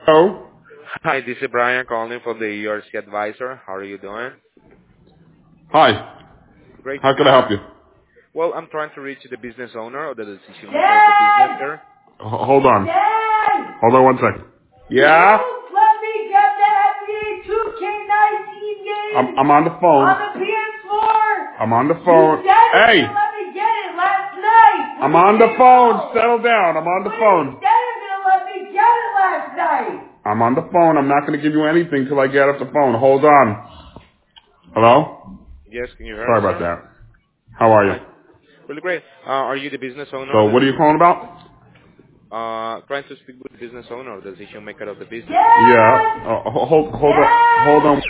Hello. Hi, this is Brian calling from the ERC Advisor. How are you doing? Hi. Great to How be can I help here. you? Well, I'm trying to reach the business owner or the decision maker of the business there. Hold on. Dad! Hold on 1 second. You Yeah. let me get the NBA 2K19 game I'm on the phone. on the PS4! I'm on the You phone. said you Hey. were gonna let me get it last night when I'm the on the game phone. broke! Settle down. I'm on the But you phone. said you were gonna let me get it last night! I'm on the phone. I'm not going to give you anything till I get off the phone. Hold on. Hello? Yes, can you hear Sorry me, about sir? that. How are you? Hi. Really great. Are you the business owner or So what are you calling about? trying to speak with the business owner or the decision maker of the business? Yeah. Dad! Hold on. Dad! Hold on.